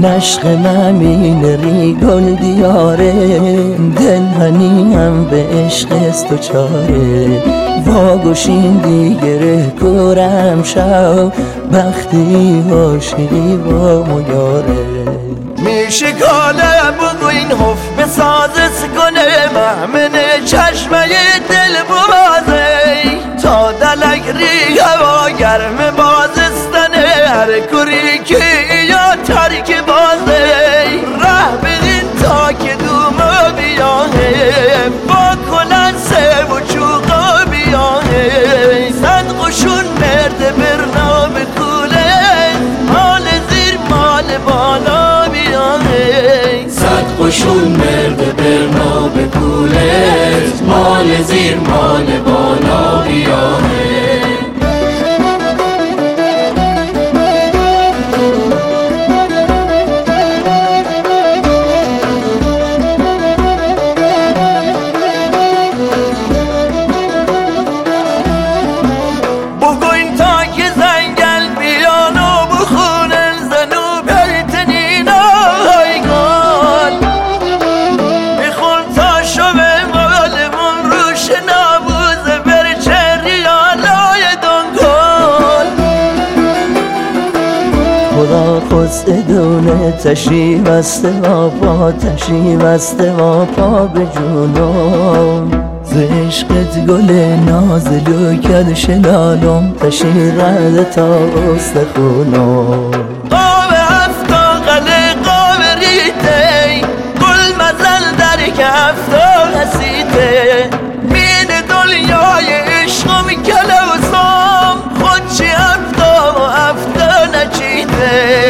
نشق ممین ری گل دیاره، دل هنیم به عشق است و چاره. واگوشین دیگره کورم شو، بختی هاشی با میاره. میشه کاله بگو این حف بسازت کنه، مهمن چشمه دل بازه. تا دلک ری هوا گرم بازستنه، هر کری که یا ترک بازه. ره بدین تا که دوما بیانه، با کلن سه و چوقا بیانه. صد قشون مرد برنا به کوله، مال زیر مال بالا بیانه. صد قشون مرد برنا به کوله، مال زیر مال بالا بیانه. خدا خست دونه تشی بسته و پا تشی بسته و پا به جونم. ز عشقت گل نازلو کد شلالم، تشی رد تا استخونم. قاب هفتا قله قاب ریته، گل مزل در کفتا حسیته. مین دنیای عشقم کلوسام، خود چی هفتا و هفتا نچیده.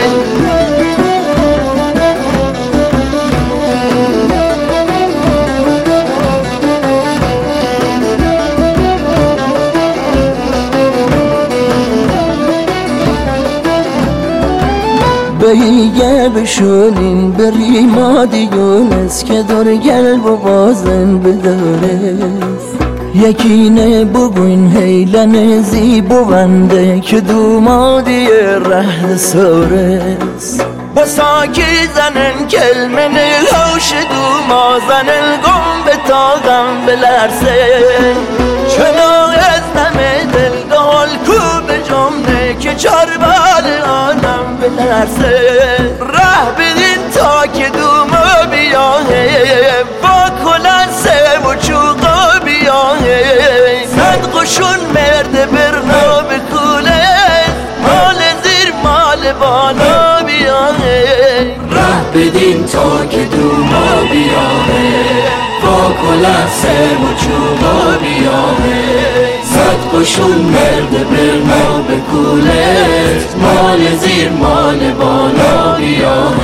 بیگه بشونین بری ما دیونست، که دور گلب و بازن بدارست. یکی نه بگوین هیلن زیبو بنده، که دومادی رهد سارست. با ساکی زنن کلمه نهوش دوما، زنن گم به تاغم بلرسن. چنان از نمه دلگال کو به جمله، که چربال آدم بلرسن. ره بدین تا که دوما بیانه، با کلن سه و چوقا بیانه. صد قشون مرد برنا به کوله، مال زیر مال بالا بیانه. ره بدین تا که دوما بیانه، با کلاه سر و چوبا بیانه. صد قشون مرد برنا به کوله، مال زیر مال بالا بیانه.